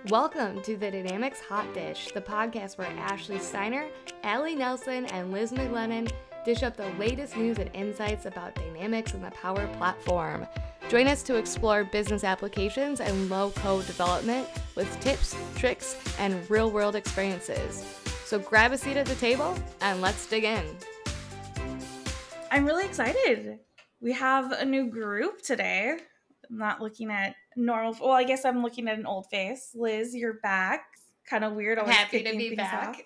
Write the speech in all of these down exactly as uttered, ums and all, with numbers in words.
Welcome to the Dynamics Hot Dish, the podcast where Ashley Steiner, Allie Nelson, and Liz McLennan dish up the latest news and insights about Dynamics and the Power Platform. Join us to explore business applications and low-code development with tips, tricks, and real-world experiences. So grab a seat at the table and let's dig in. I'm really excited. We have a new group today. I'm not looking at normal. Well, I guess I'm looking at an old face. Liz, you're back. Kind of weird. I'm happy to be back.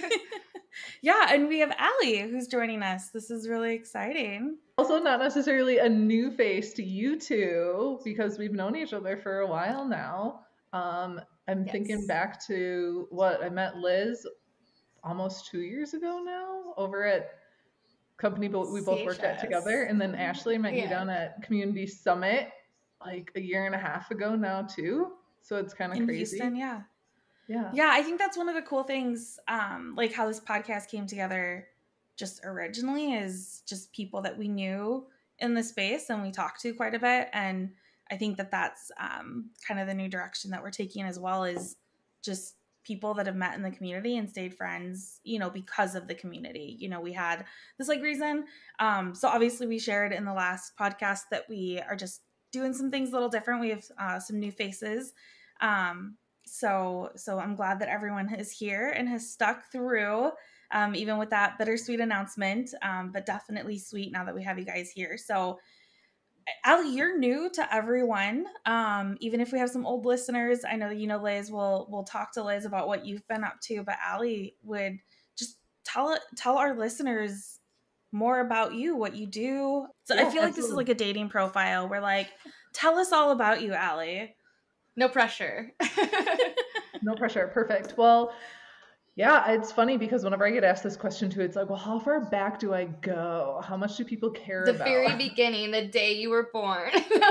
Yeah, and we have Allie who's joining us. This is really exciting. Also not necessarily a new face to you two because we've known each other for a while now. Um, I'm yes. thinking back to what I met Liz almost two years ago now over at company we both worked at together. And then Ashley met yeah. you down at Community Summit like a year and a half ago now too. So it's kind of In crazy. Houston, yeah. Yeah. Yeah, I think that's one of the cool things, um, like how this podcast came together just originally is just people that we knew in the space and we talked to quite a bit. And I think that that's um, kind of the new direction that we're taking as well, is just people that have met in the community and stayed friends, you know, because of the community. You know, we had this like reason. Um, so obviously we shared in the last podcast that we are just doing some things a little different. We have uh, some new faces. Um, so, so I'm glad that everyone is here and has stuck through, um, even with that bittersweet announcement, um, but definitely sweet now that we have you guys here. So Allie, you're new to everyone. Um, even if we have some old listeners, I know, you know, Liz, we'll, we'll talk to Liz about what you've been up to, but Allie would just tell, tell our listeners more about you, what you do. So yeah, I feel like absolutely. This is like a dating profile. We're like, tell us all about you, Allie. No pressure. No pressure. Perfect. Well, yeah, it's funny because whenever I get asked this question too, it's like, well, how far back do I go? How much do people care the about? The very beginning, the day you were born.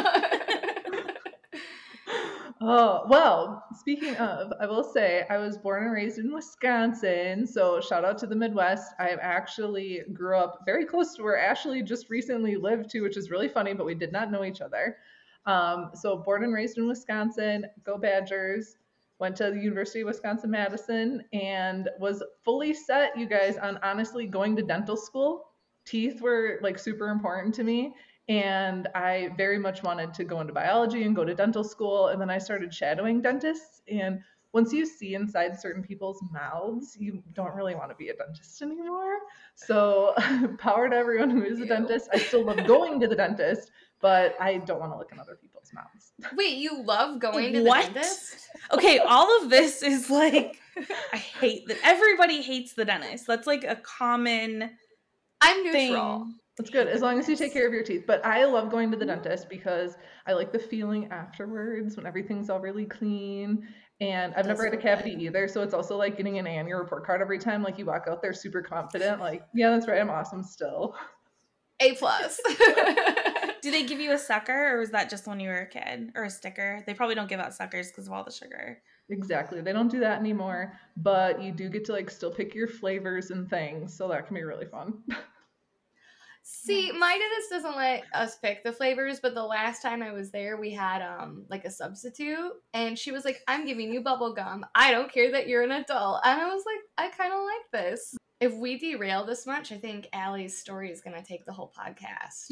Oh, well, speaking of, I will say I was born and raised in Wisconsin. So shout out to the Midwest. I actually grew up very close to where Ashley just recently lived too, which is really funny, but we did not know each other. Um, so born and raised in Wisconsin, go Badgers, went to the University of Wisconsin-Madison and was fully set, you guys, on honestly going to dental school. Teeth were like super important to me. And I very much wanted to go into biology and go to dental school. And then I started shadowing dentists. And once you see inside certain people's mouths, you don't really want to be a dentist anymore. So power to everyone who is a dentist. I still love going to the dentist, but I don't want to look in other people's mouths. Wait, you love going to the what? dentist? Okay, all of this is like, I hate that. Everybody hates the dentist. That's like a common I'm neutral. Thing. That's good, as long as you take care of your teeth. But I love going to the dentist because I like the feeling afterwards when everything's all really clean. And I've never had a cavity either, so it's also like getting an A on your report card every time. Like you walk out there super confident, like, yeah, that's right, I'm awesome still. A plus. Do they give you a sucker, or was that just when you were a kid, or a sticker? They probably don't give out suckers because of all the sugar. Exactly, they don't do that anymore, but you do get to like still pick your flavors and things, so that can be really fun. See, my dentist doesn't let us pick the flavors, but the last time I was there, we had um like a substitute, and she was like, I'm giving you bubble gum. I don't care that you're an adult. And I was like, I kind of like this. If we derail this much, I think Allie's story is going to take the whole podcast.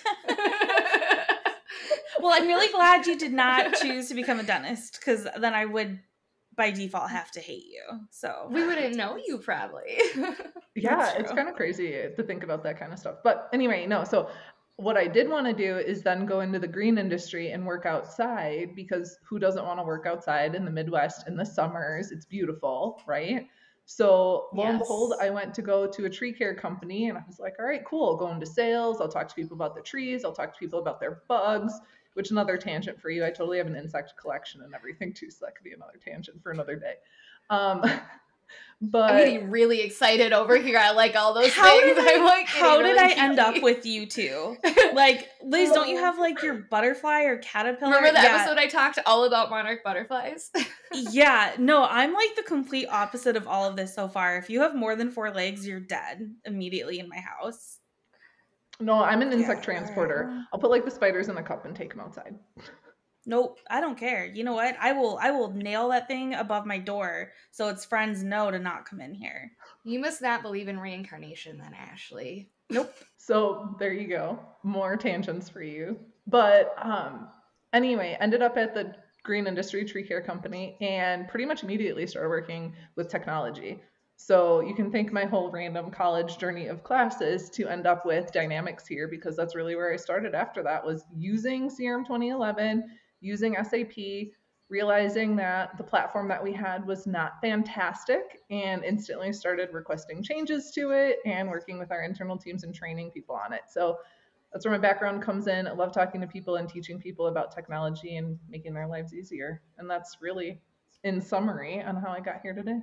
Well, I'm really glad you did not choose to become a dentist, because then I would by default have to hate you. So we wouldn't know you probably. Yeah, it's kind of crazy to think about that kind of stuff. But anyway, no, so what I did want to do is then go into the green industry and work outside, because who doesn't want to work outside in the Midwest in the summers? It's beautiful, right? So lo yes. and behold, I went to go to a tree care company and I was like, all right, cool. Go into sales. I'll talk to people about the trees. I'll talk to people about their bugs. Which another tangent for you. I totally have an insect collection and everything too, so that could be another tangent for another day. Um, but I'm getting really excited over here. I like all those how things. Did I, I'm like how really did I geeky. end up with you two? Like, Liz, don't you have like your butterfly or caterpillar? Remember the yeah. episode I talked all about monarch butterflies? Yeah, no, I'm like the complete opposite of all of this so far. If you have more than four legs, you're dead immediately in my house. No, I'm an insect yeah. transporter. I'll put like the spiders in a cup and take them outside. Nope, I don't care. You know what? I will I will nail that thing above my door so its friends know to not come in here. You must not believe in reincarnation then, Ashley. Nope. So there you go. More tangents for you. But um, anyway, ended up at the Green Industry Tree Care Company and pretty much immediately started working with technology. So you can thank my whole random college journey of classes to end up with Dynamics here, because that's really where I started after that, was using C R M twenty eleven, using S A P, realizing that the platform that we had was not fantastic, and instantly started requesting changes to it and working with our internal teams and training people on it. So that's where my background comes in. I love talking to people and teaching people about technology and making their lives easier. And that's really, in summary, on how I got here today.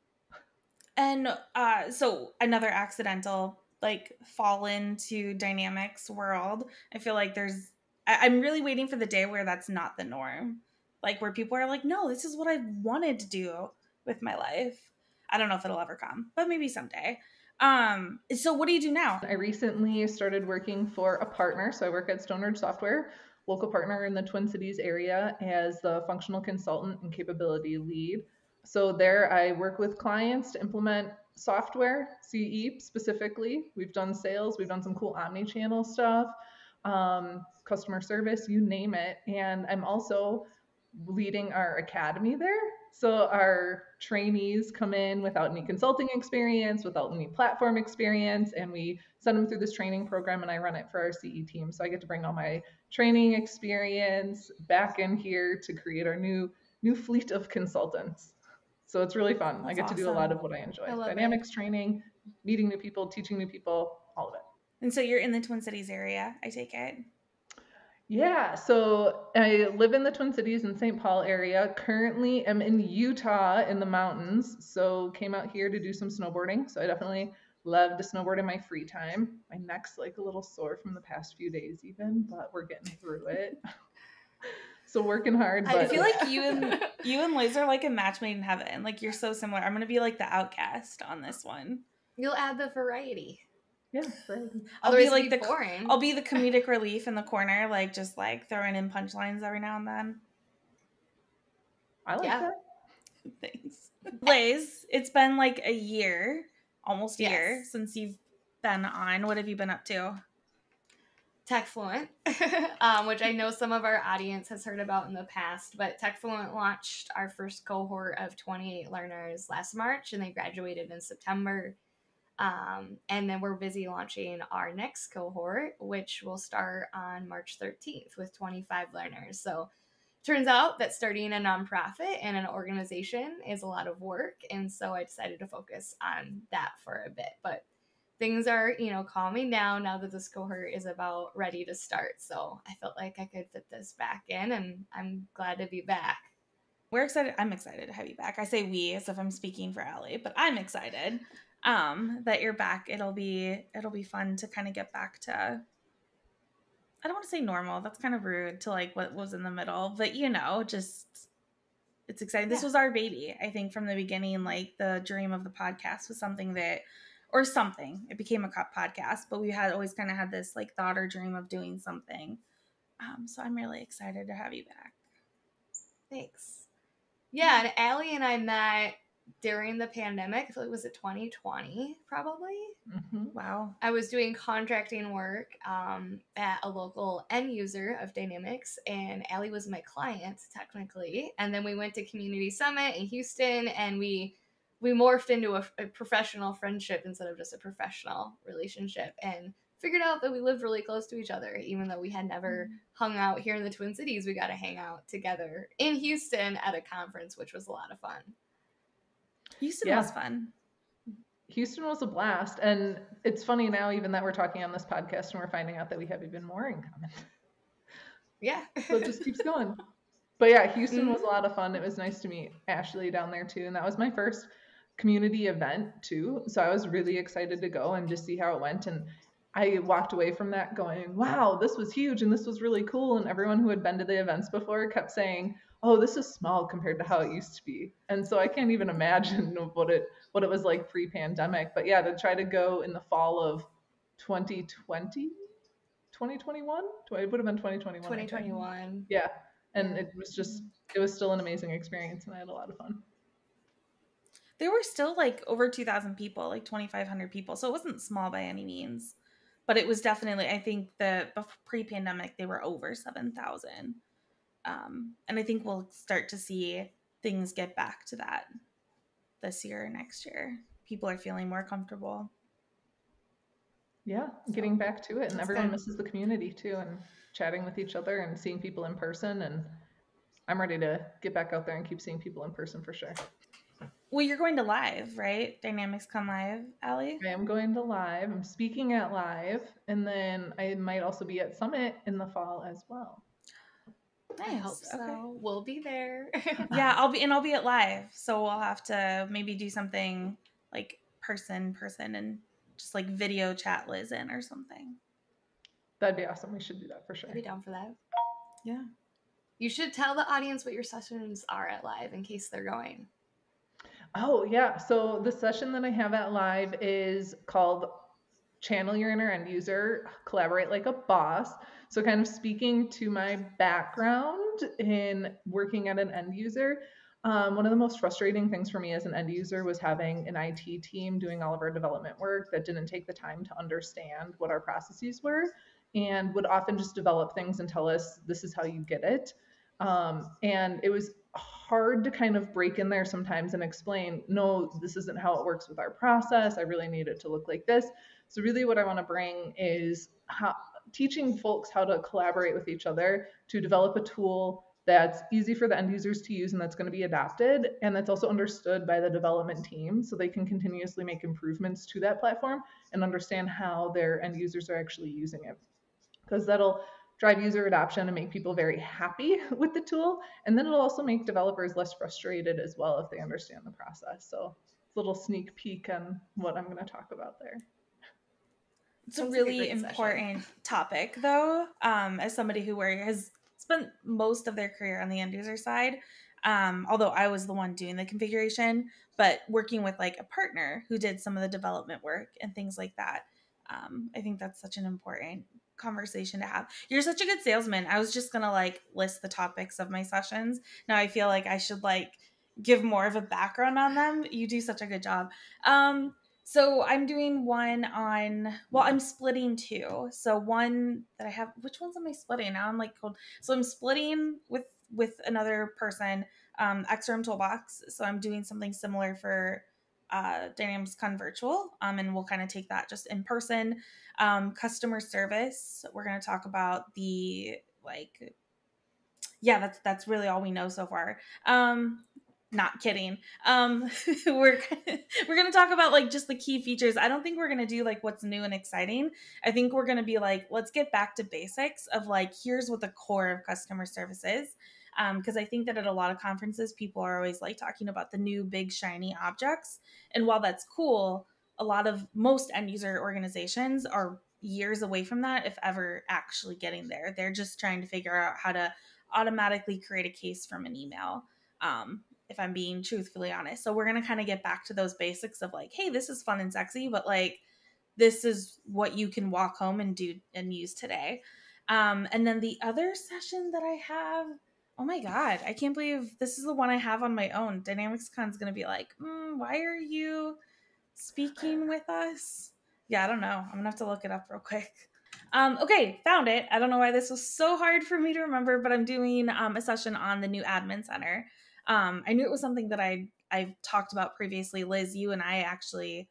And uh, so another accidental like fall into Dynamics world. I feel like there's, I- I'm really waiting for the day where that's not the norm. Like where people are like, no, this is what I wanted to do with my life. I don't know if it'll ever come, but maybe someday. Um, so what do you do now? I recently started working for a partner. So I work at Stone Ridge Software, local partner in the Twin Cities area, as the functional consultant and capability lead. So there I work with clients to implement software, C E specifically. We've done sales, we've done some cool omni-channel stuff, um, customer service, you name it. And I'm also leading our academy there. So our trainees come in without any consulting experience, without any platform experience, and we send them through this training program, and I run it for our C E team. So I get to bring all my training experience back in here to create our new new fleet of consultants. So it's really fun. That's I get awesome. to do a lot of what I enjoy. I love Dynamics training, meeting new people, teaching new people, all of it. And so you're in the Twin Cities area, I take it. Yeah, so I live in the Twin Cities in Saint Paul area. Currently am in Utah in the mountains. So came out here to do some snowboarding. So I definitely love to snowboard in my free time. My neck's like a little sore from the past few days even, but we're getting through it. So working hard. But I feel like you and you and Liz are like a match made in heaven. Like you're so similar. I'm gonna be like the outcast on this one. You'll add the variety. yeah, right. I'll Otherwise be like it'd the be boring. I'll be the comedic relief in the corner, like just like throwing in punchlines every now and then. I like Yeah. that. Thanks. Liz, it's been like a year, almost a Yes. year since you've been on. What have you been up to? TechFluent, um, which I know some of our audience has heard about in the past, but TechFluent launched our first cohort of twenty-eight learners last March, and they graduated in September. Um, and then we're busy launching our next cohort, which will start on March thirteenth with twenty-five learners. So turns out that starting a nonprofit and an organization is a lot of work. And so I decided to focus on that for a bit. But things are, you know, calming down now that this cohort is about ready to start. So I felt like I could fit this back in, and I'm glad to be back. We're excited. I'm excited to have you back. I say we as if I'm speaking for Allie, but I'm excited um, that you're back. It'll be it'll be fun to kind of get back to, I don't want to say normal. That's kind of rude, to like what was in the middle, but you know, just it's exciting. This Yeah. was our baby. I think from the beginning, like the dream of the podcast was something that, or something, it became a co- podcast, but we had always kind of had this like thought or dream of doing something. Um, so I'm really excited to have you back. Thanks. Yeah, and Allie and I met during the pandemic. I feel like, was it twenty twenty, probably? Mm-hmm. Wow. I was doing contracting work um, at a local end user of Dynamics, and Allie was my client, technically. And then we went to Community Summit in Houston, and we we morphed into a, a professional friendship instead of just a professional relationship, and figured out that we lived really close to each other, even though we had never Mm-hmm. hung out here in the Twin Cities. We got to hang out together in Houston at a conference, which was a lot of fun. Houston Yeah. was fun. Houston was a blast. And it's funny now, even that we're talking on this podcast and we're finding out that we have even more in common. Yeah. So it just keeps going. But yeah, Houston Mhm. was a lot of fun. It was nice to meet Ashley down there too. And that was my first community event too. So I was really excited to go and just see how it went. And I walked away from that going, wow, this was huge and this was really cool. And everyone who had been to the events before kept saying, oh, this is small compared to how it used to be. And so I can't even imagine what it what it was like pre-pandemic. But yeah, to try to go in the fall of twenty twenty, twenty twenty-one? It would have been twenty twenty-one. I twenty think. twenty-one. Yeah. And Yeah. it was just, it was still an amazing experience, and I had a lot of fun. There were still like over two thousand people, like twenty-five hundred people. So it wasn't small by any means, but it was definitely, I think the pre-pandemic, they were over seven thousand. Um, and I think we'll start to see things get back to that this year or next year. People are feeling more comfortable. Yeah, getting back to it, and everyone good. misses the community too, and chatting with each other and seeing people in person. And I'm ready to get back out there and keep seeing people in person for sure. Well, you're going to live, right? Dynamics Con Live, Allie? I am going to live. I'm speaking at live, and then I might also be at Summit in the fall as well. Nice. I hope so. Okay. We'll be there. Yeah, I'll be, and I'll be at live, so we'll have to maybe do something like person, person, and just like video chat Liz in or something. That'd be awesome. We should do that for sure. I'd be down for that. Yeah. You should tell the audience what your sessions are at live in case they're going. Oh, yeah. So the session that I have at live is called Channel Your Inner End User, Collaborate Like a Boss. So kind of speaking to my background in working at an end user, um, one of the most frustrating things for me as an end user was having an I T team doing all of our development work that didn't take the time to understand what our processes were and would often just develop things and tell us, this is how you get it. Um, and it was hard to kind of break in there sometimes and explain, no, this isn't how it works with our process. I really need it to look like this. So really what I want to bring is how, teaching folks how to collaborate with each other to develop a tool that's easy for the end users to use and that's going to be adopted, and that's also understood by the development team so they can continuously make improvements to that platform and understand how their end users are actually using it. Because that'll drive user adoption and make people very happy with the tool. And then it'll also make developers less frustrated as well if they understand the process. So it's a little sneak peek on what I'm going to talk about there. It's a really important topic, though, um, as somebody who has spent most of their career on the end user side, um, although I was the one doing the configuration, but working with like a partner who did some of the development work and things like that. Um, I think that's such an important conversation to have. You're such a good salesman. I was just going to like list the topics of my sessions. Now I feel like I should like give more of a background on them. You do such a good job. Um, So I'm doing one on, well, I'm splitting two. So one that I have, which ones am I splitting? Now I'm like, cold. So I'm splitting with, with another person, um, X R M Toolbox. So I'm doing something similar for uh, Dynamics Con Virtual. Um, and we'll kind of take that just in person. Um, customer service. We're going to talk about the, like, yeah, that's, that's really all we know so far. Um, Not kidding. Um, we're we're gonna talk about like just the key features. I don't think we're gonna do like what's new and exciting. I think we're gonna be like, let's get back to basics of like, here's what the core of customer service is. Um, because I think that at a lot of conferences, people are always like talking about the new big shiny objects. And while that's cool, a lot of most end user organizations are years away from that, if ever actually getting there. They're just trying to figure out how to automatically create a case from an email. Um, if I'm being truthfully honest. So we're going to kind of get back to those basics of like, hey, this is fun and sexy, but like, this is what you can walk home and do and use today. Um, and then the other session that I have, oh my God, I can't believe this is the one I have on my own. Dynamics Con is going to be like, mm, why are you speaking with us? Yeah, I don't know. I'm going to have to look it up real quick. Um, okay, found it. I don't know why this was so hard for me to remember, but I'm doing um, a session on the new admin center. Um, I knew it was something that I I've talked about previously. Liz, you and I actually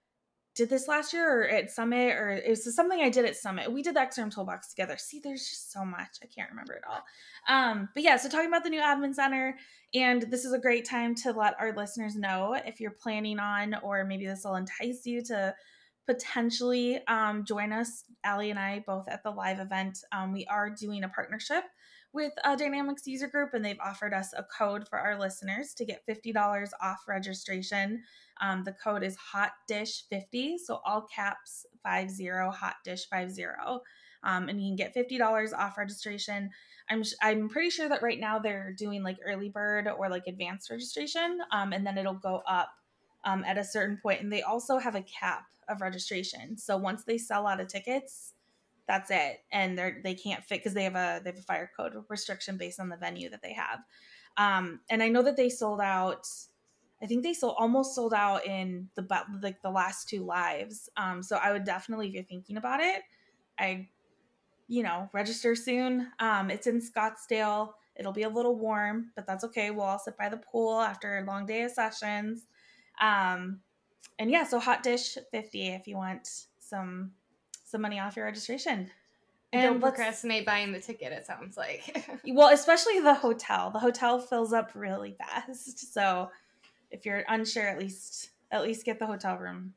did this last year or at Summit, or it was something I did at Summit. We did the X R M Toolbox together. See, there's just so much. I can't remember it all. Um, but yeah, so talking about the new admin center, and this is a great time to let our listeners know if you're planning on, or maybe this will entice you to potentially um, join us, Allie and I, both at the live event. Um, we are doing a partnership with a Dynamics user group, and they've offered us a code for our listeners to get fifty dollars off registration. Um, the code is hot dish fifty, so all caps five zero, hot dish five zero. Um, and you can get fifty dollars off registration. I'm I'm pretty sure that right now they're doing like early bird or like advanced registration, um, and then it'll go up um, at a certain point. And they also have a cap of registration. So once they sell out of tickets, That's it. And they're they can't fit because they have a they have a fire code restriction based on the venue that they have. Um, and I know that they sold out. I think they sold almost sold out in the like the last two lives. Um, so I would definitely, if you're thinking about it, I, you know, register soon. Um, it's in Scottsdale. It'll be a little warm, but that's okay. We'll all sit by the pool after a long day of sessions. Um, and yeah, so Hot Dish fifty if you want some some money off your registration. And don't procrastinate buying the ticket, it sounds like. Well, especially the hotel. The hotel fills up really fast. So if you're unsure, at least at least get the hotel room.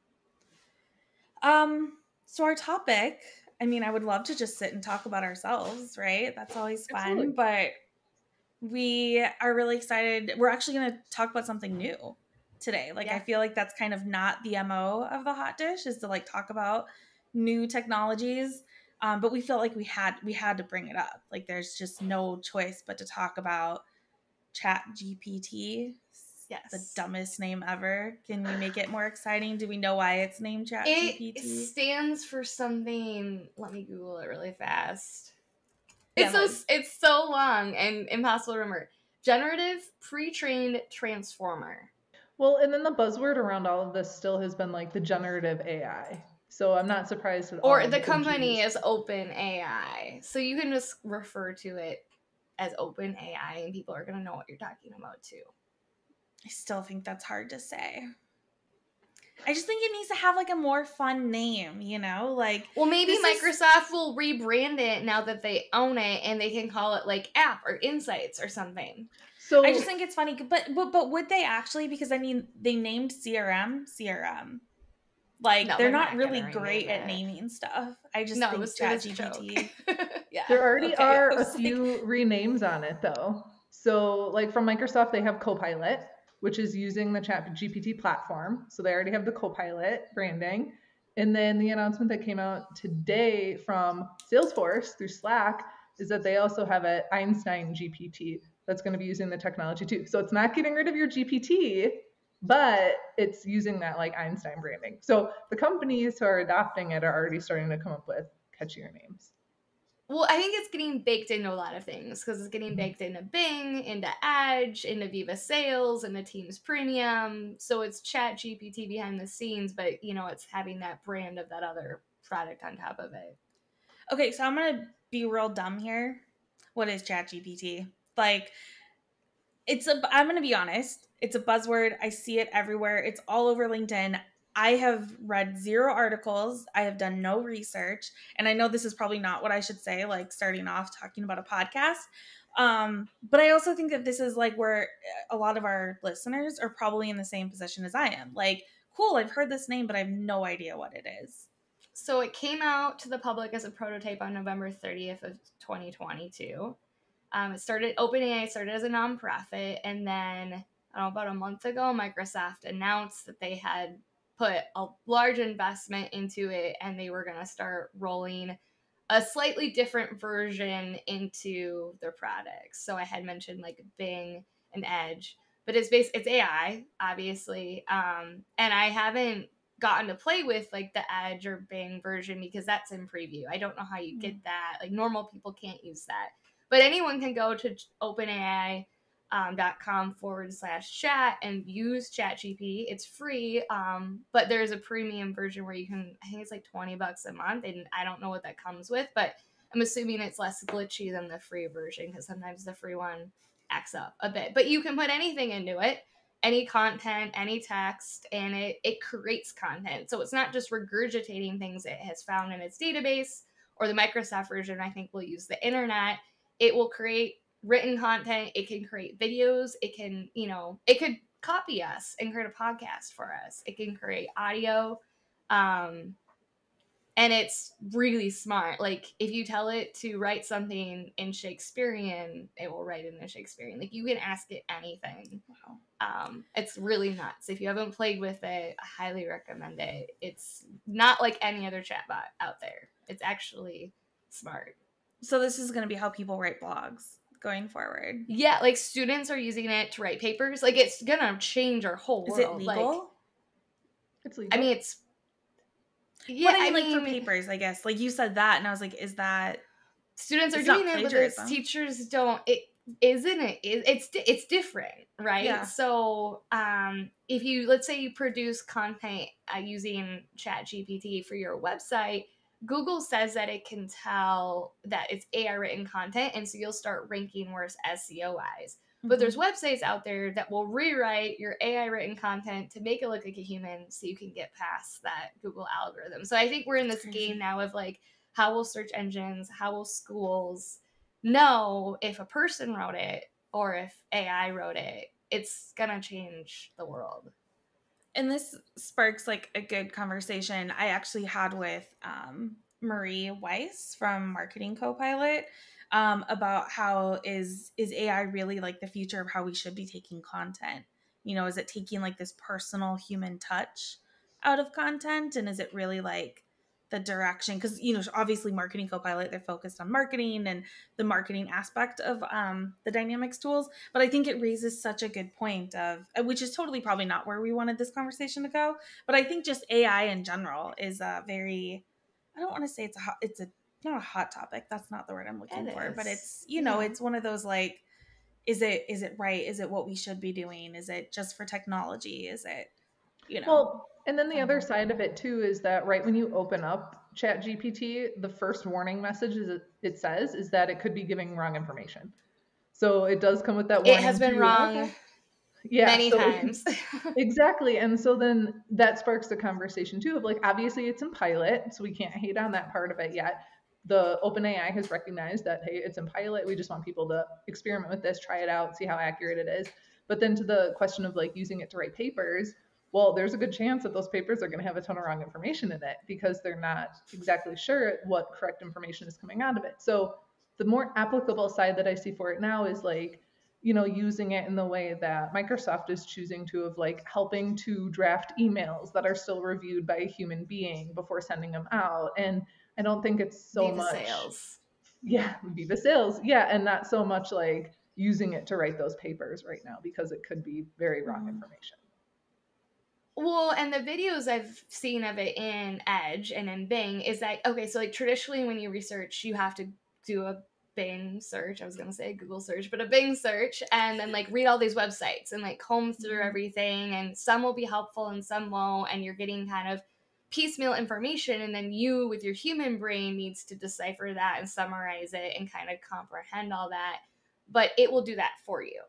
Um, so our topic, I mean, I would love to just sit and talk about ourselves, right? That's always fun. Absolutely. But we are really excited. We're actually going to talk about something new today. Like, yeah. I feel like that's kind of not the M O of the Hot Dish, is to like talk about new technologies. Um, but we felt like we had we had to bring it up. Like, there's just no choice but to talk about Chat G P T. Yes. The dumbest name ever. Can we make it more exciting? Do we know why it's named Chat G P T? It stands for something. Let me Google it really fast. It's yeah, so it's so long and impossible to remember. Generative Pre-trained Transformer. Well, and then the buzzword around all of this still has been like the generative A I. So I'm not surprised at all. Or the company is OpenAI. So you can just refer to it as OpenAI and people are going to know what you're talking about too. I still think that's hard to say. I just think it needs to have like a more fun name, you know? Like, well, maybe Microsoft is... will rebrand it now that they own it and they can call it like App or Insights or something. So I just think it's funny, but but, but would they actually? Because I mean, they named C R M C R M. Like, no, they're, they're not, not really great at naming stuff. I just no, think ChatGPT. Yeah. There already okay, are a few like... renames on it, though. So, like, from Microsoft, they have Copilot, which is using the ChatGPT platform. So they already have the Copilot branding. And then the announcement that came out today from Salesforce through Slack is that they also have an Einstein G P T that's going to be using the technology, too. So it's not getting rid of your G P T, but it's using that like Einstein branding. So the companies who are adopting it are already starting to come up with catchier names. Well, I think it's getting baked into a lot of things because it's getting baked into Bing, into Edge, into Viva Sales, into Teams Premium. So it's Chat G P T behind the scenes, but you know, it's having that brand of that other product on top of it. Okay, so I'm going to be real dumb here. What is Chat G P T? Like, it's a, I'm going to be honest. It's a buzzword. I see it everywhere. It's all over LinkedIn. I have read zero articles. I have done no research. And I know this is probably not what I should say, like starting off talking about a podcast. Um, but I also think that this is like where a lot of our listeners are probably in the same position as I am. Like, cool, I've heard this name, but I have no idea what it is. So it came out to the public as a prototype on November thirtieth of twenty twenty-two. Um, it started, OpenAI started as a nonprofit, and then I don't know, about a month ago, Microsoft announced that they had put a large investment into it and they were going to start rolling a slightly different version into their products. So I had mentioned like Bing and Edge, but it's based, it's A I, obviously. Um, and I haven't gotten to play with like the Edge or Bing version because that's in preview. I don't know how you get that. Like, normal people can't use that. But anyone can go to OpenAI um, dot com forward slash chat and use ChatGPT. It's free, um, but there's a premium version where you can, I think it's like twenty bucks a month, and I don't know what that comes with, but I'm assuming it's less glitchy than the free version because sometimes the free one acts up a bit. But you can put anything into it, any content, any text, and it, it creates content. So it's not just regurgitating things it has found in its database, or the Microsoft version, I think, will use the internet. It will create written content. It can create videos. It can, you know, it could copy us and create a podcast for us. It can create audio. Um, and it's really smart. Like, if you tell it to write something in Shakespearean, it will write it in Shakespearean. Like, you can ask it anything. Wow. Um, it's really nuts. If you haven't played with it, I highly recommend it. It's not like any other chatbot out there. It's actually smart. So this is going to be how people write blogs going forward. Yeah, like students are using it to write papers. Like, it's going to change our whole world. Is it legal? Like, it's legal. I mean, it's Yeah, But I mean, I like for mean, papers, I guess. Like you said that, and I was like, is that students are it's not doing it, but it's plagiarism? teachers don't. It isn't it. it it's di- it's different, right? Yeah. So, um, if you let's say you produce content uh, using ChatGPT for your website, Google says that it can tell that it's A I written content, and so you'll start ranking worse S E O wise. But there's Mhm. websites out there that will rewrite your A I written content to make it look like a human so you can get past that Google algorithm. So I think we're in That's this crazy. game now of like, how will search engines, how will schools know if a person wrote it or if A I wrote it? It's going to change the world. And this sparks like a good conversation I actually had with um, Marie Weiss from Marketing Copilot um, about how is is A I really like the future of how we should be taking content? You know, is it taking like this personal human touch out of content, and is it really like the direction? Because you know, obviously, Marketing Copilot, they're focused on marketing and the marketing aspect of um, the Dynamics tools. But I think it raises such a good point of, which is totally probably not where we wanted this conversation to go. But I think just A I in general is a very, I don't want to say it's a hot, it's a not a hot topic. That's not the word I'm looking It for. But is. it's, you know, Yeah. it's one of those like, is it is it right? Is it what we should be doing? Is it just for technology? Is it, you know? Well, and then the I other don't know. side of it too is that right when you open up ChatGPT, the first warning message is it, it says is that it could be giving wrong information. So it does come with that It warning has been too. wrong Okay. Yeah, many so times. exactly. And so then that sparks the conversation too of like, obviously it's in pilot, so we can't hate on that part of it yet. The OpenAI has recognized that, hey, it's in pilot. We just want people to experiment with this, try it out, see how accurate it is. But then to the question of like using it to write papers, well, there's a good chance that those papers are going to have a ton of wrong information in it because they're not exactly sure what correct information is coming out of it. So the more applicable side that I see for it now is like, you know, using it in the way that Microsoft is choosing to, of like helping to draft emails that are still reviewed by a human being before sending them out. And I don't think it's so Viva much, sales. yeah, Viva sales, yeah, and not so much like using it to write those papers right now because it could be very wrong Mhm. information. Well, and the videos I've seen of it in Edge and in Bing is that, okay, so like traditionally when you research, you have to do a Bing search. I was going to say Google search, but a Bing search, and then like read all these websites and like comb through Mhm. everything. And some will be helpful and some won't. And you're getting kind of piecemeal information. And then you, with your human brain, needs to decipher that and summarize it and kind of comprehend all that. But it will do that for you.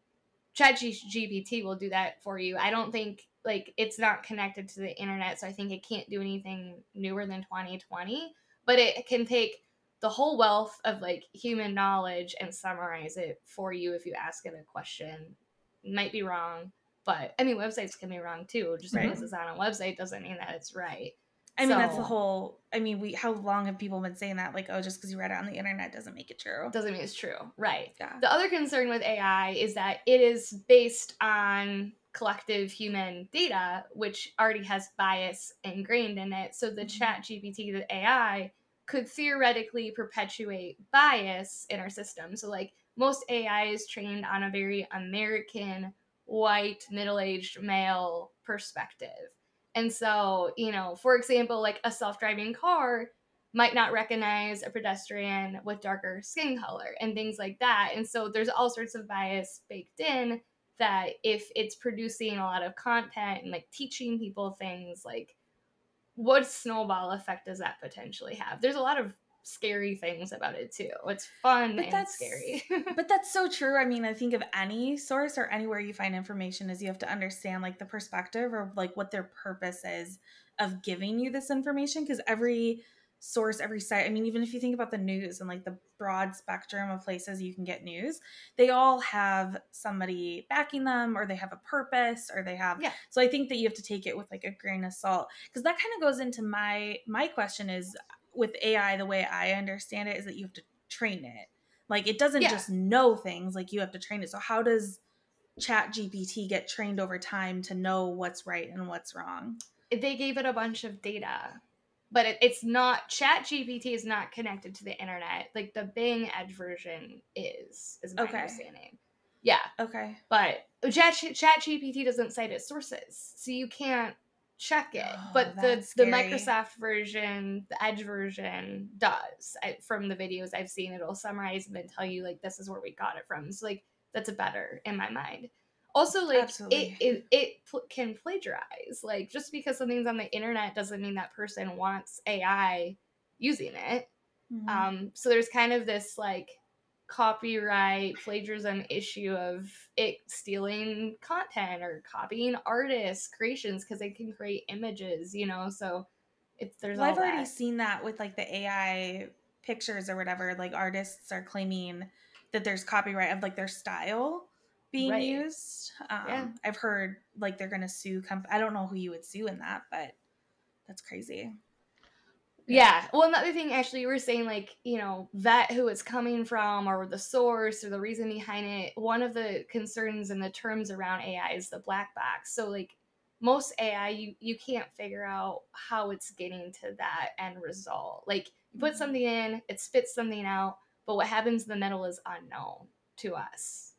ChatGPT will do that for you. I don't think like it's not connected to the internet, so I think it can't do anything newer than twenty twenty, but it can take the whole wealth of like human knowledge and summarize it for you if you ask it a question. It might be wrong, but I mean websites can be wrong too. Just Right. because it's on a website doesn't mean that it's right. I mean, that's the So- whole. I mean, we how long have people been saying that? Like, oh, just because you read it on the internet doesn't make it true. Doesn't mean it's true. Right. Yeah. The other concern with A I is that it is based on collective human data, which already has bias ingrained in it. So the Mhm. chat G P T, the A I, could theoretically perpetuate bias in our system. So like most A I is trained on a very American, white, middle-aged male perspective. And so, you know, for example, like a self-driving car might not recognize a pedestrian with darker skin color and things like that. And so there's all sorts of bias baked in that if it's producing a lot of content and like teaching people things, like what snowball effect does that potentially have? There's a lot of scary things about it too. It's fun But and that's scary. But that's so true. I mean, I think of any source or anywhere you find information is you have to understand like the perspective or like what their purpose is of giving you this information. Because every source, every site, I mean, even if you think about the news and like the broad spectrum of places you can get news, they all have somebody backing them or they have a purpose or they have. Yeah. So I think that you have to take it with like a grain of salt. Because that kind of goes into my my question is with A I, the way I understand it is that you have to train it. Like it doesn't Yeah. just know things, like you have to train it. So how does Chat G P T get trained over time to know what's right and what's wrong? They gave it a bunch of data, but it, it's not, Chat G P T is not connected to the internet. Like the Bing Edge version is, is my Okay. understanding. Yeah. Okay. But Chat, Chat G P T doesn't cite its sources. So you can't check it. Oh, But the, that's the scary. Microsoft version, the Edge version does. I, from the videos I've seen, it'll summarize and then tell you, like, this is where we got it from. So, like, that's a better in my mind. Also, like, Absolutely. it it, it pl- can plagiarize. Like, just because something's on the internet doesn't mean that person wants A I using it. Mhm. Um, so there's kind of this, like, copyright plagiarism issue of it stealing content or copying artists' creations because they can create images, you know? So it's there's Well, all I've already that. seen that with like the A I pictures or whatever. Like artists are claiming that there's copyright of like their style being Right. used. Um, Yeah. I've heard like they're gonna sue. Comp- I don't know who you would sue in that, but that's crazy. Yeah. Well, another thing, actually, you were saying, like, you know, vet who it's coming from or the source or the reason behind it. One of the concerns and the terms around A I is the black box. So, like, most A I, you, you can't figure out how it's getting to that end result. Like, you put Mhm. something in, it spits something out, but what happens in the middle is unknown to us.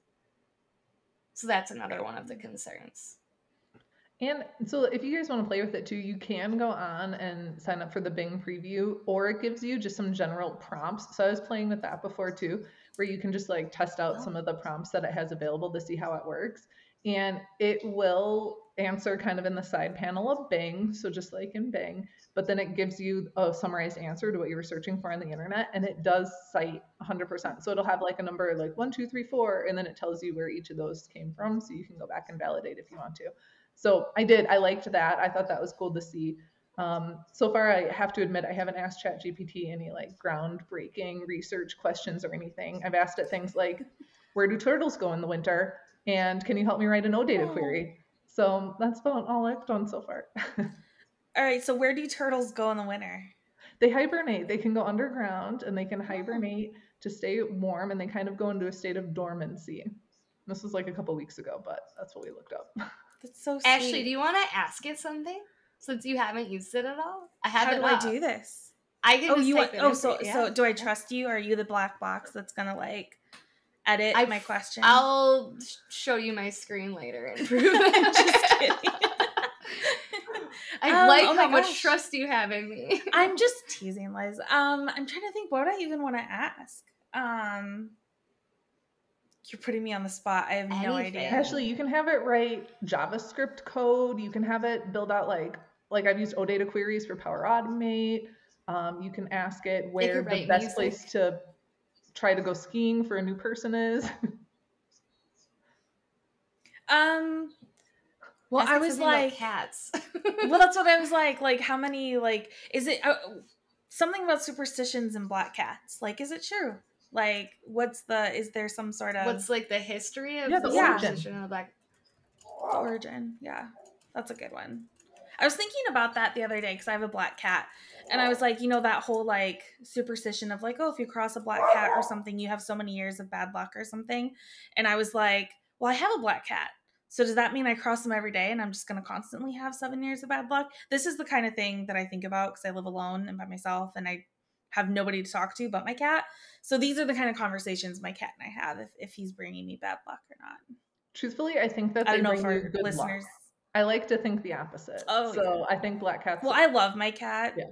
So that's another one of the concerns. And so if you guys want to play with it too, you can go on and sign up for the Bing preview, or it gives you just some general prompts. So I was playing with that before too, where you can just like test out some of the prompts that it has available to see how it works. And it will answer kind of in the side panel of Bing, so just like in Bing, but then it gives you a summarized answer to what you were searching for on the internet, and it does cite one hundred percent. So it'll have like a number like one, two, three, four, and then it tells you where each of those came from, so you can go back and validate if you want to. So I did. I liked that. I thought that was cool to see. Um, so far, I have to admit, I haven't asked ChatGPT any like groundbreaking research questions or anything. I've asked it things like, where do turtles go in the winter? And can you help me write an OData Oh. query? So that's about all I've done so far. All right. So where do turtles go in the winter? They hibernate. They can go underground and they can hibernate to stay warm, and they kind of go into a state of dormancy. This was like a couple weeks ago, but that's what we looked up. That's so sweet. Ashley, do you want to ask it something since you haven't used it at all? I have How it do up. I do this? I can Oh, just you type want? it Oh, in so for you. so Yeah. do I trust you, or are you the black box that's gonna like edit I- my question? I'll show you my screen later and prove it. Just kidding. I Um, like oh how my much gosh. trust you have in me. I'm just teasing, Liz. Um, I'm trying to think. What would I even want to ask? Um, you're putting me on the spot. I have no Anything. idea. Ashley, you can have it write JavaScript code. You can have it build out like like I've used OData queries for Power Automate. Um, you can ask it where could the write best music. place to try to go skiing for a new person is. Um, well, Ask I it was something about like, cats. well, that's what I was like. Like, how many? Like, is it uh, something about superstitions and black cats? Like, is it true? Like, what's the? Is there some sort of What's like the history of Yeah, the the origin. superstition of the black? the origin? Yeah, that's a good one. I was thinking about that the other day because I have a black cat, and I was like, you know, that whole like superstition of like, oh, if you cross a black cat or something, you have so many years of bad luck or something. And I was like, well, I have a black cat. So does that mean I cross them every day and I'm just going to constantly have seven years of bad luck? This is the kind of thing that I think about because I live alone and by myself and I have nobody to talk to but my cat. So these are the kind of conversations my cat and I have if, if he's bringing me bad luck or not. Truthfully, I think that I they don't know bring for you good listeners. luck. I like to think the opposite. Oh, so I think black cats. Well, I love my cat. Yeah.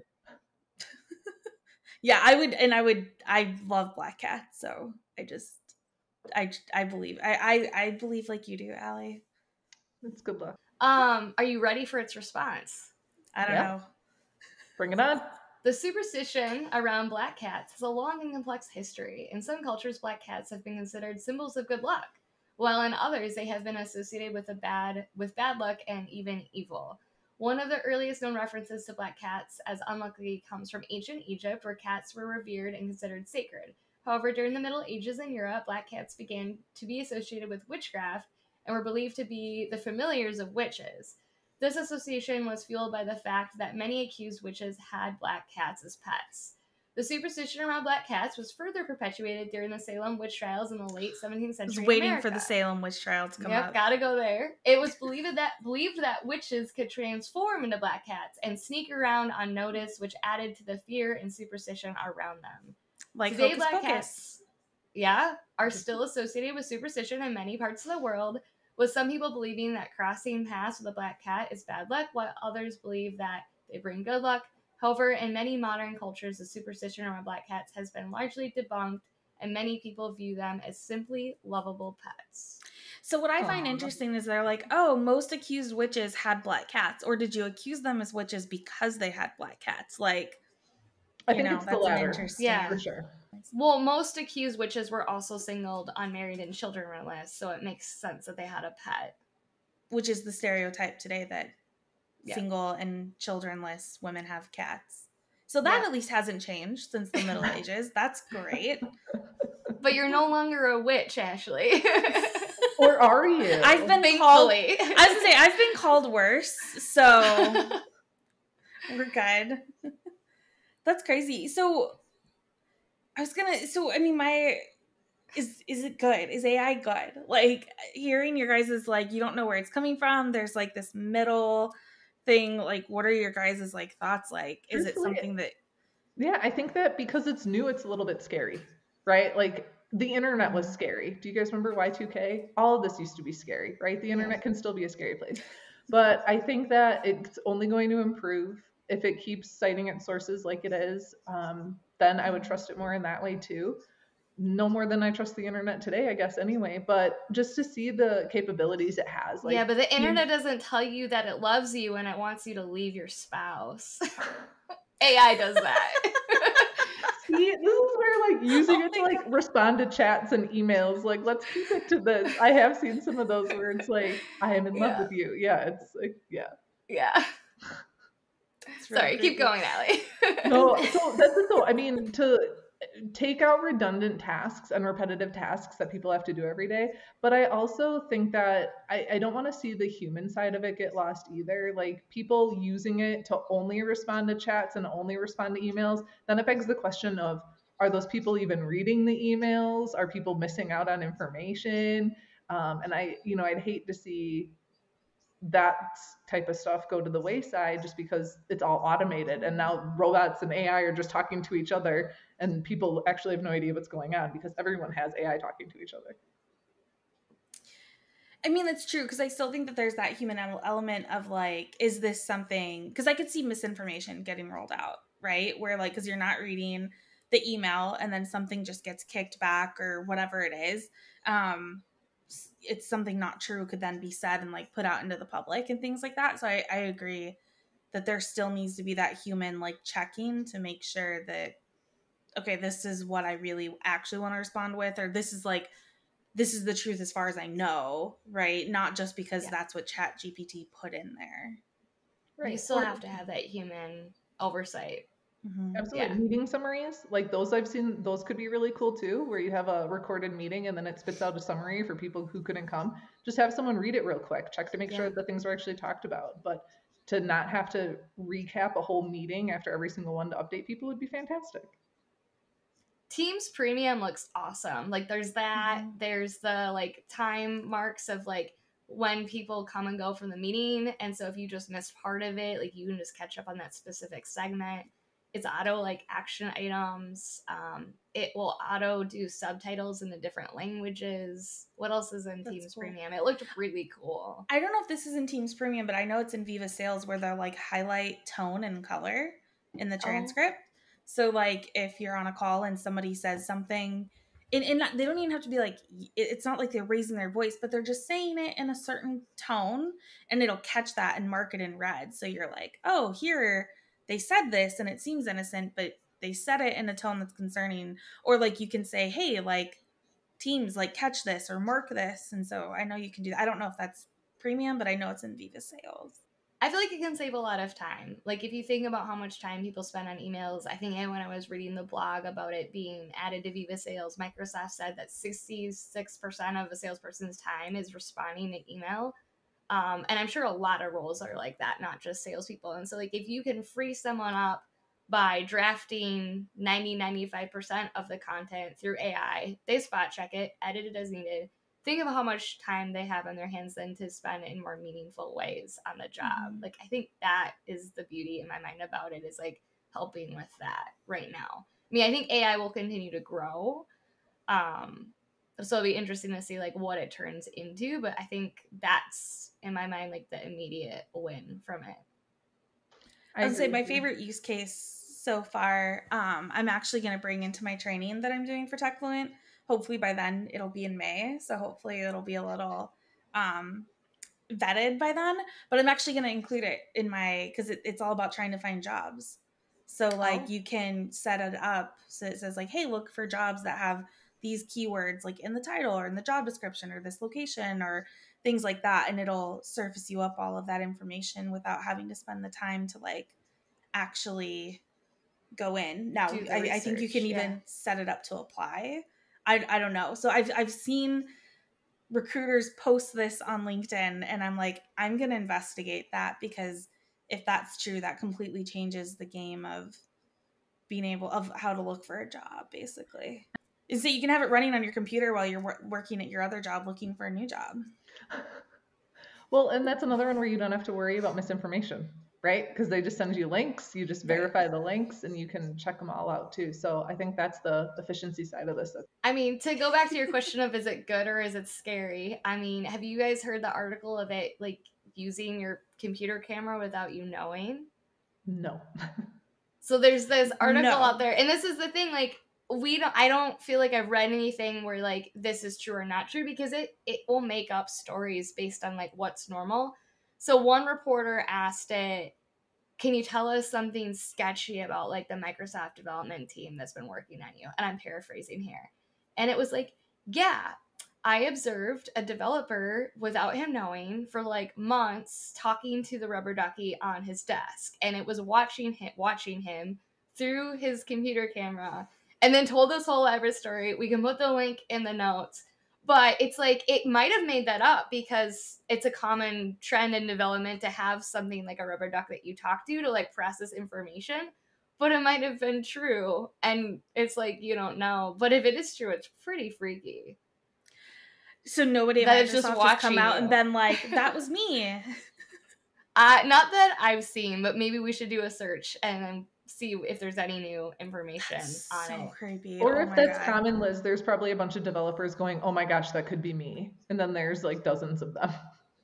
Yeah, I would, and I would, I love black cats. So I just, I, I believe, I, I, I believe like you do, Allie. It's good luck. Um, are you ready for its response? I don't Yeah. know. Bring it on. The superstition around black cats has a long and complex history. In some cultures, black cats have been considered symbols of good luck, while in others they have been associated with a bad with bad luck and even evil. One of the earliest known references to black cats as unlucky comes from ancient Egypt, where cats were revered and considered sacred. However, during the Middle Ages in Europe, black cats began to be associated with witchcraft and were believed to be the familiars of witches. This association was fueled by the fact that many accused witches had black cats as pets. The superstition around black cats was further perpetuated during the Salem witch trials in the late seventeenth I was century. waiting America. for the Salem witch trial to come Yep, up. gotta go there. It was believed that believed that witches could transform into black cats and sneak around unnoticed, which added to the fear and superstition around them. Like Today, Hocus black Pocus. cats, yeah, are still associated with superstition in many parts of the world, with some people believing that crossing paths with a black cat is bad luck, while others believe that they bring good luck. However, in many modern cultures, the superstition around black cats has been largely debunked, and many people view them as simply lovable pets. So what I find Aww. interesting is they're like, oh, most accused witches had black cats, or did you accuse them as witches because they had black cats? Like, I you think know, it's the that's an latter. interesting. Yeah. For sure. Well, most accused witches were also singled, unmarried, and childrenless, so it makes sense that they had a pet. Which is the stereotype today that Yeah. single and childrenless women have cats. So that Yeah. at least hasn't changed since the Middle Ages. That's great. But you're no longer a witch, Ashley. Or are you? I've been called. Thankfully. I was gonna say I've been called worse, so we're good. That's crazy. So I was gonna. So I mean, my is is it good? Is A I good? Like hearing your guys is like you don't know where it's coming from. There's like this middle thing. Like, what are your guys' like thoughts? Like, is it Truthfully, something that? Yeah, I think that because it's new, it's a little bit scary, right? Like the internet was Mhm. scary. Do you guys remember Y two K? All of this used to be scary, right? The internet can still be a scary place. But I think that it's only going to improve if it keeps citing its sources like it is. Um, then I would trust it more in that way too. No more than I trust the internet today, I guess, anyway. But just to see the capabilities it has. Like, yeah, but the you- internet doesn't tell you that it loves you and it wants you to leave your spouse. A I does that. See, this is where like using it to like respond to chats and emails. Like, let's keep it to this. I have seen some of those where it's like, I am in love Yeah. with you. Yeah, it's like, yeah. Yeah. It's really Sorry, keep creepy. going, Allie. No, so that's the so. I mean, to take out redundant tasks and repetitive tasks that people have to do every day. But I also think that I, I don't want to see the human side of it get lost either. Like people using it to only respond to chats and only respond to emails, then it begs the question of, are those people even reading the emails? Are people missing out on information? Um, and I, you know, I'd hate to see that type of stuff go to the wayside just because it's all automated and now robots and A I are just talking to each other and people actually have no idea what's going on because everyone has A I talking to each other. I mean, that's true because I still think that there's that human ele- element of like, is this something? Because I could see misinformation getting rolled out, right? Where like, because you're not reading the email and then something just gets kicked back or whatever it is. Um, s- it's something not true could then be said and like put out into the public and things like that. So I, I agree that there still needs to be that human like checking to make sure that, okay, this is what I really actually want to respond with, or this is like, this is the truth as far as I know, right? Not just because Yeah. that's what Chat G P T put in there. You still Or- have to have that human oversight. Mm-hmm. Absolutely. Yeah. Meeting summaries, like those I've seen, those could be really cool too, where you have a recorded meeting and then it spits out a summary for people who couldn't come. Just have someone read it real quick, check to make Yeah. sure that things were actually talked about. But to not have to recap a whole meeting after every single one to update people would be fantastic. Teams Premium looks awesome. Like there's that, Mhm. there's the like time marks of like when people come and go from the meeting. And so if you just missed part of it, like you can just catch up on that specific segment. It's auto like action items. Um, it will auto do subtitles in the different languages. What else is in That's Teams cool. Premium? It looked really cool. I don't know if this is in Teams Premium, but I know it's in Viva Sales where they'll like highlight tone and color in the transcript. So like if you're on a call and somebody says something, and, and not- they don't even have to be like, it- it's not like they're raising their voice, but they're just saying it in a certain tone and it'll catch that and mark it in red. So you're like, oh, here they said this and it seems innocent, but they said it in a tone that's concerning. Or like you can say, hey, like Teams, like catch this or mark this. And so I know you can do that. I don't know if that's premium, but I know it's in Viva Sales. I feel like it can save a lot of time. Like if you think about how much time people spend on emails, I think when I was reading the blog about it being added to Viva Sales, Microsoft said that sixty-six percent of a salesperson's time is responding to email. Um, and I'm sure a lot of roles are like that, not just salespeople. And so like if you can free someone up by drafting ninety, ninety-five percent of the content through A I, they spot check it, edit it as needed. Think of how much time they have on their hands then to spend in more meaningful ways on the job. Mhm. Like, I think that is the beauty in my mind about it, is like helping with that right now. I mean, I think A I will continue to grow. Um, So it'll be interesting to see like what it turns into. But I think that's in my mind like the immediate win from it. I would say my favorite use case so far, um, I'm actually going to bring into my training that I'm doing for TechFluent. Hopefully by then it'll be in May. So hopefully it'll be a little um, vetted by then. But I'm actually going to include it in my, because it, it's all about trying to find jobs. So like Oh. you can set it up so it says like, hey, look for jobs that have these keywords like in the title or in the job description or this location or things like that. And it'll surface you up all of that information without having to spend the time to like actually go in. Now, I, I think you can even yeah. set it up to apply. I, I don't know. So I've, I've seen recruiters post this on LinkedIn and I'm like, I'm going to investigate that because if that's true, that completely changes the game of being able of how to look for a job, basically. Is that you can have it running on your computer while you're wor- working at your other job looking for a new job. Well, and that's another one where you don't have to worry about misinformation, right? Because they just send you links, you just verify right. the links, and you can check them all out too. So I think that's the efficiency side of this. I mean, to go back to your question of is it good or is it scary? I mean, have you guys heard the article of it like using your computer camera without you knowing? No. So there's this article no. out there, and this is the thing, like, we don't, I don't feel like I've read anything where like this is true or not true because it, it will make up stories based on like what's normal. So one reporter asked it, can you tell us something sketchy about like the Microsoft development team that's been working on you? And I'm paraphrasing here. And it was like, yeah, I observed a developer without him knowing for like months talking to the rubber ducky on his desk. And it was watching him, watching him through his computer camera and then told this whole elaborate story. We can put the link in the notes. But it's like, it might have made that up because it's a common trend in development to have something like a rubber duck that you talk to to like process information. But it might have been true. And it's like, you don't know. But if it is true, it's pretty freaky. So nobody at Microsoft just has come out you. and been like, that was me. uh, not that I've seen, but maybe we should do a search and then see if there's any new information that's on so it. Creepy. Or oh if that's God. common, Liz, there's probably a bunch of developers going, oh my gosh, that could be me. And then there's like dozens of them.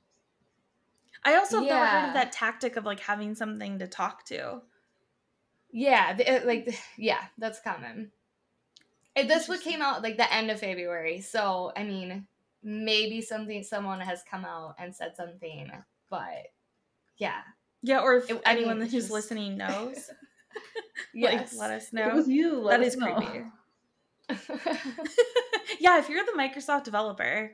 I also have yeah. never heard of that tactic of like having something to talk to. Yeah, the, like, yeah, that's common. It, this one came out like the end of February. So, I mean, maybe something, someone has come out and said something, but yeah. Yeah, or if it, anyone I mean, who's just... listening knows. Yes. Like, let us know. It was you. Let that us is know. creepy. Yeah, if you're the Microsoft developer.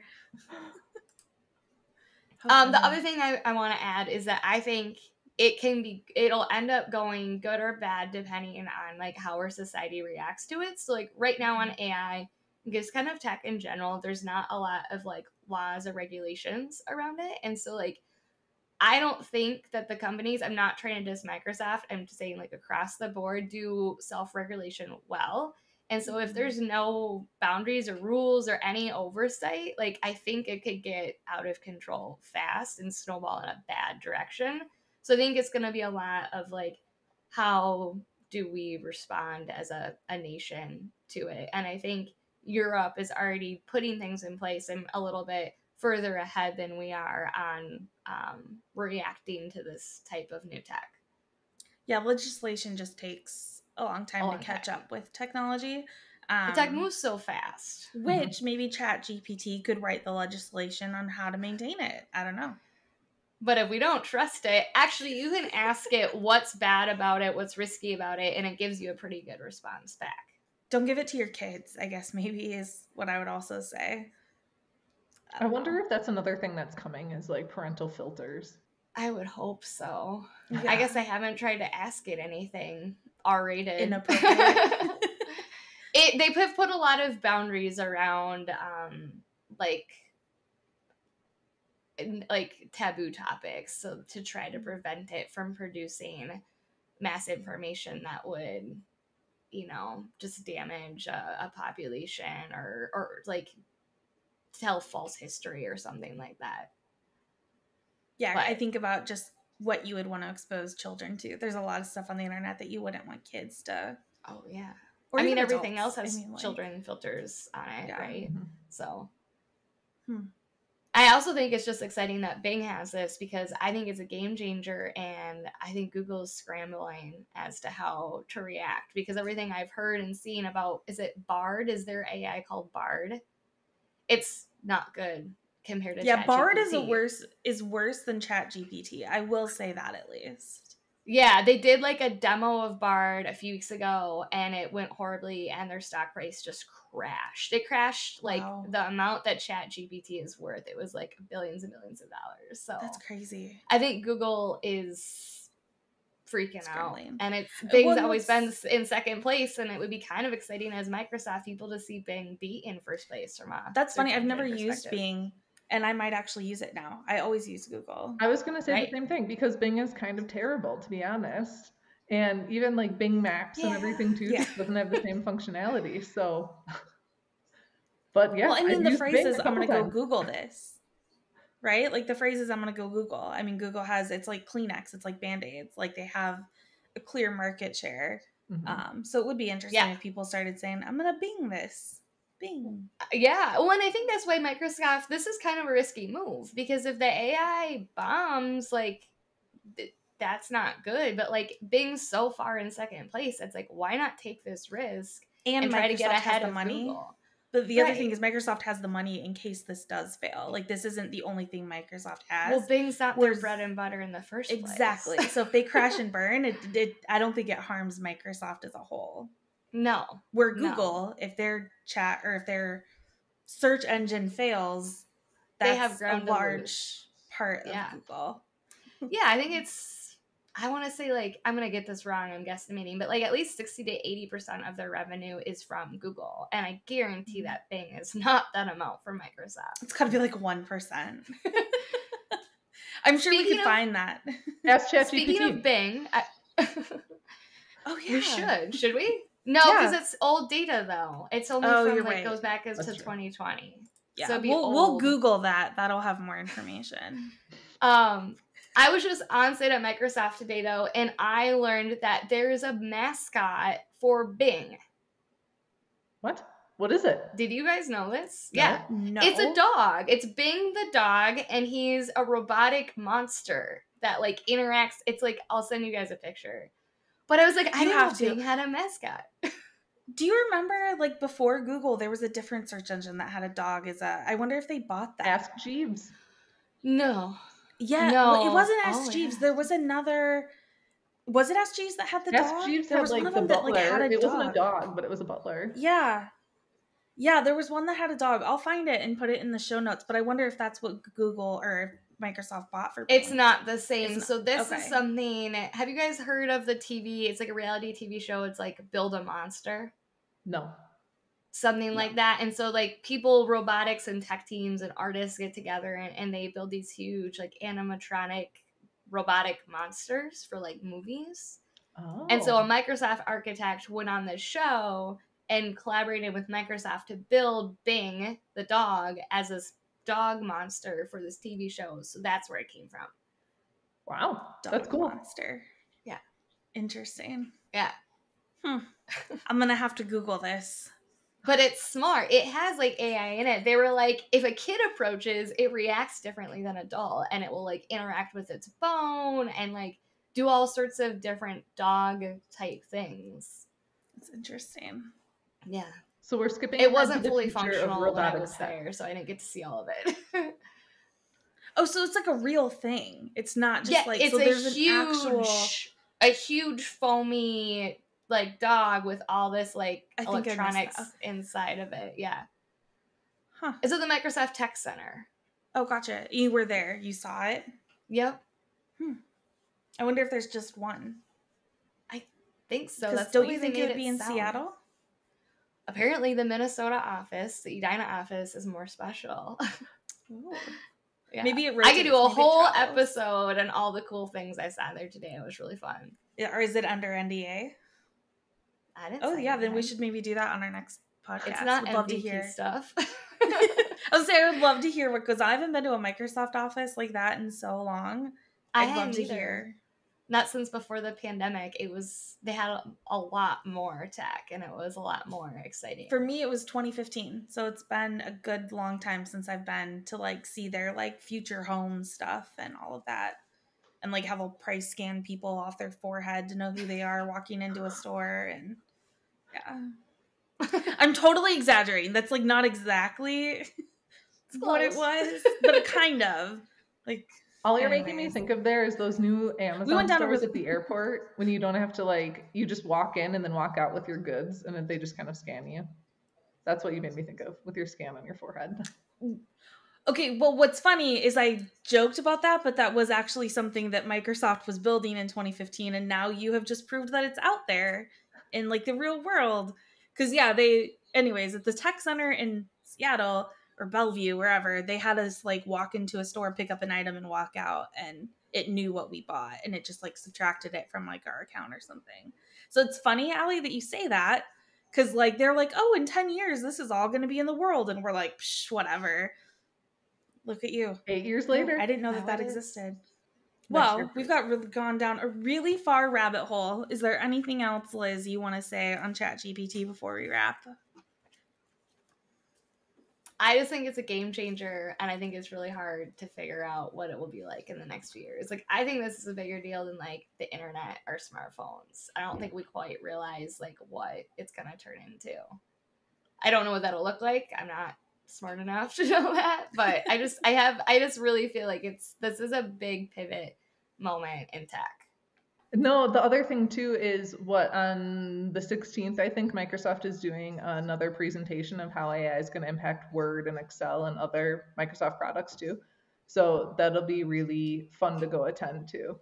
um, the other thing I, I want to add is that I think it can be, it'll end up going good or bad depending on like how our society reacts to it. So like right now on A I, just kind of tech in general, there's not a lot of like laws or regulations around it. And so like, I don't think that the companies, I'm not trying to diss Microsoft, I'm just saying like across the board do self-regulation well. And so if there's no boundaries or rules or any oversight, like I think it could get out of control fast and snowball in a bad direction. So I think it's going to be a lot of like, how do we respond as a, a nation to it? And I think Europe is already putting things in place and a little bit further ahead than we are on um, reacting to this type of new tech. Yeah, legislation just takes a long time a long to catch time. up with technology. Um, the tech moves so fast. Which mm-hmm. maybe ChatGPT could write the legislation on how to maintain it. I don't know. But if we don't trust it, actually you can ask it what's bad about it, what's risky about it, and it gives you a pretty good response back. Don't give it to your kids, I guess maybe is what I would also say. I, I wonder know. if that's another thing that's coming is like parental filters. I would hope so. Yeah. I guess I haven't tried to ask it anything R-rated. Inappropriate. it, they have put a lot of boundaries around um, like like taboo topics, so to try to prevent it from producing mass information that would, you know, just damage a, a population or or like tell false history or something like that. Yeah, but I think about just what you would want to expose children to. There's a lot of stuff on the internet that you wouldn't want kids to oh yeah Or I mean, even everything adults. else has I mean, like, children filters on it, yeah. right? Mhm. So Hmm. I also think it's just exciting that Bing has this because I think it's a game changer, and I think Google's scrambling as to how to react because everything I've heard and seen about, is it Bard? Is there A I called Bard? It's not good compared to Yeah, Bard is a ChatGPT. worse is worse than ChatGPT. I will say that at least. Yeah, they did like a demo of Bard a few weeks ago and it went horribly and their stock price just crashed. It crashed like Wow. the amount that ChatGPT is worth. It was like billions and billions of dollars. So That's crazy. I think Google is freaking Scrambling. out. And it's Uh, Bing's well, always that's- been in second place, and it would be kind of exciting as Microsoft people to see Bing beat in first place from a That's funny. search I've never engine used perspective. Bing, and I might actually use it now. I always use Google. I was gonna say Right. the same thing because Bing is kind of terrible, to be honest. And even like Bing Maps and Yeah. everything too Yeah. just doesn't have the same functionality. So, but yeah, Well, I mean, I've the used phrase Bing is, a I'm going to couple go times. Google this, right? Like the phrase is, I'm going to go Google. I mean, Google has, it's like Kleenex, it's like Band-Aids. Like they have a clear market share. Mhm. Um, so it would be interesting Yeah. if people started saying, I'm going to Bing this. Bing. Yeah, well, and I think that's why Microsoft, this is kind of a risky move because if the A I bombs, like, th- that's not good. But like Bing's so far in second place, it's like, why not take this risk And, and try to get Microsoft ahead has the of money. Google? But the other thing Right. is Microsoft has the money in case this does fail. Like this isn't the only thing Microsoft has. Well, Bing's not their Whereas- bread and butter in the first Exactly. place. So if they crash and burn, it, it I don't think it harms Microsoft as a whole. No. Where No. Google, if their chat or if their search engine fails, They that's have a ground to large lose. part of Yeah. Google. Yeah, I think it's, I want to say like, I'm going to get this wrong, I'm guesstimating, but like at least sixty to eighty percent of their revenue is from Google. And I guarantee that Bing is not that amount for Microsoft. It's got to be like one percent. I'm sure we Speaking could of- find that. Ask Speaking ChatGPT. of Bing, I, Oh, yeah. we should. Should we? No, Yeah. because it's old data though. It's only Oh, from you're like right. goes back as That's to true. twenty twenty. Yeah, So it'd be we'll, we'll old. Google that. That'll have more information. Um, I was just on site at Microsoft today though, and I learned that there's a mascot for Bing. What? What is it? Did you guys know this? No. Yeah. No. It's a dog. It's Bing the dog, and he's a robotic monster that like interacts. It's like, I'll send you guys a picture. But I was like, I You didn't have know to. Bing had a mascot. Do you remember, like, before Google, there was a different search engine that had a dog as a... I wonder if they bought that. Ask Jeeves. No. Yeah, well, it No. wasn't Ask Oh, Jeeves. yeah. There was another... Was it Ask Jeeves that had the Ask dog? Jeeves there had was like one of the them that, butler. like, had a it dog. wasn't a dog, but it was a butler. Yeah. Yeah, there was one that had a dog. I'll find it and put it in the show notes, but I wonder if that's what Google or Microsoft bought for Bing. It's not the same. It's not- so this okay. is something. Have you guys heard of the T V? It's like a reality T V show. It's like Build a Monster. No. Something like that. And so like people, robotics and tech teams and artists get together and, and they build these huge like animatronic robotic monsters for like movies. Oh. And so a Microsoft architect went on this show and collaborated with Microsoft to build Bing the dog as this dog monster for this T V show. So that's where it came from. Wow. Dog That's cool. monster. Yeah. Interesting. Yeah. Hmm. I'm going to have to Google this. But it's smart. It has like A I in it. They were like, if a kid approaches, it reacts differently than an adult, and it will like interact with its bone and like do all sorts of different dog type things. It's interesting. Yeah. So we're skipping. It ahead wasn't to the fully future of functional when I robotic was tech. there, so I didn't get to see all of it. Oh, so it's like a real thing. It's not just yeah, like it's so a there's huge, an actual a huge foamy like dog with all this like I think I missed electronics that. inside of it. Yeah. Huh. It's at the Microsoft Tech Center. Oh, gotcha. You were there. You saw it. Yep. I wonder if there's just one. Think so. Because That's don't the way you they think it made would be in sound. Seattle? Apparently, the Minnesota office, the Edina office, is more special. Ooh. Yeah. Maybe it I could do a rotates, maybe it whole travels. episode and all the cool things I saw there today. It was really fun. Yeah, or is it under N D A? I didn't. Oh say yeah, then we anything. should maybe do that on our next podcast. It's not Would love to M V P hear. stuff. I was saying I would love to hear what goes on. I haven't been to a Microsoft office like that in so long. I I'd love hadn't to either. hear. not since before the pandemic, it was, they had a, a lot more tech and it was a lot more exciting. For me, it was twenty fifteen. So it's been a good long time since I've been to like see their like future home stuff and all of that. And like have a price scan people off their forehead to know who they are walking into a store. And yeah. I'm totally exaggerating. That's like not exactly what it was, but kind of. Like, all you're anyways. making me think of there is those new Amazon We went down a stores really- at the airport when you don't have to like, you just walk in and then walk out with your goods and then they just kind of scan you. That's what you made me think of with your scan on your forehead. Okay, well, what's funny is I joked about that, but that was actually something that Microsoft was building in twenty fifteen, and now you have just proved that it's out there in like the real world. Because yeah, they, anyways, at the tech center in Seattle or Bellevue, wherever, they had us like walk into a store, pick up an item, and walk out, and it knew what we bought, and it just like subtracted it from like our account or something. So it's funny, Allie, that you say that, because like they're like, oh, in ten years, this is all going to be in the world, and we're like, psh, whatever. Look at you. Eight years later. I didn't know that Now that it is. existed. That's Well, your we've got really gone down a really far rabbit hole. Is there anything else, Liz, you want to say on ChatGPT before we wrap? I just think it's a game changer, and I think it's really hard to figure out what it will be like in the next few years. Like, I think this is a bigger deal than like the internet or smartphones. I don't think we quite realize like what it's gonna turn into. I don't know what that'll look like. I'm not smart enough to know that, but I just I have I just really feel like it's this is a big pivot moment in tech. No, the other thing too is what on the sixteenth, I think Microsoft is doing another presentation of how A I is going to impact Word and Excel and other Microsoft products too. So that'll be really fun to go attend to.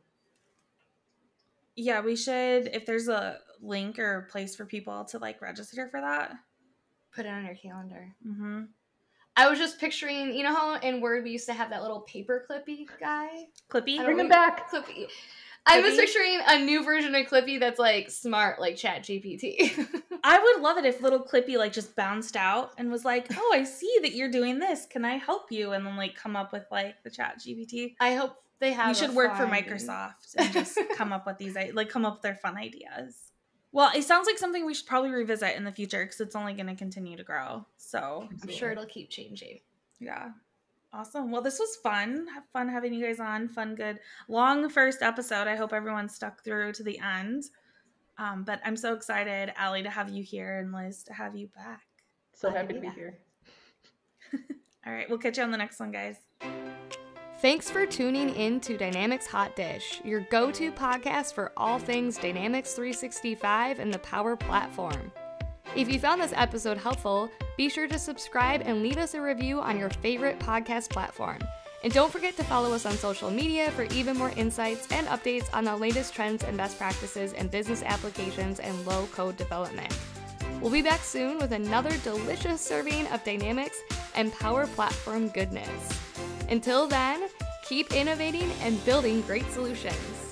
Yeah, we should, if there's a link or place for people to like register for that. Put it on your calendar. Mm-hmm. I was just picturing, you know how in Word we used to have that little paper clippy guy? Clippy? I Bring don't them back. Clippy. I was Clippy? picturing a new version of Clippy that's like smart, like ChatGPT. I would love it if little Clippy like just bounced out and was like, oh, I see that you're doing this. Can I help you? And then like come up with like the ChatGPT. I hope they have. You a should work for fun- Microsoft and just come up with these, like come up with their fun ideas. Well, it sounds like something we should probably revisit in the future because it's only going to continue to grow. So I'm sure it'll keep changing. yeah. Awesome. Well, this was fun. Have fun having you guys on. Fun, good, long first episode. I hope everyone stuck through to the end. Um, but I'm so excited, Allie, to have you here and Liz to have you back. So Glad to happy to be be back. here. All right. We'll catch you on the next one, guys. Thanks for tuning in to Dynamics Hot Dish, your go-to podcast for all things Dynamics three sixty-five and the Power Platform. If you found this episode helpful, be sure to subscribe and leave us a review on your favorite podcast platform. And don't forget to follow us on social media for even more insights and updates on the latest trends and best practices in business applications and low-code development. We'll be back soon with another delicious serving of Dynamics and Power Platform goodness. Until then, keep innovating and building great solutions.